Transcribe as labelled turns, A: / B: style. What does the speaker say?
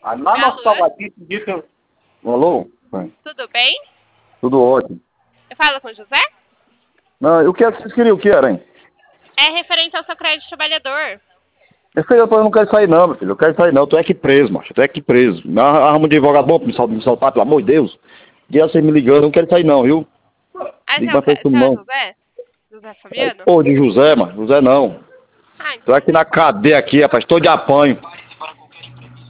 A: Lá no hospital
B: Alô?
A: aqui, disse que eu... Alô?
B: Tudo bem?
A: Tudo ótimo.
B: Eu falo com o José?
A: Não, o que é que vocês queriam? O que era, hein?
B: É referente ao seu crédito de trabalhador.
A: Meu filho, eu não quero sair não, meu filho. Eu quero sair não. Eu tô aqui preso, macho. Eu tô aqui preso. Arruma um advogado bom pra me soltar, pelo amor de Deus. Dia você me ligando, eu não quero sair não, viu?
B: Ah,
A: Liga pra isso
B: seu
A: não.
B: José? José Fabiano?
A: Pô, de José, mano. José não.
B: Ah,
A: Tô aqui na cadeia aqui, rapaz. Tô de apanho.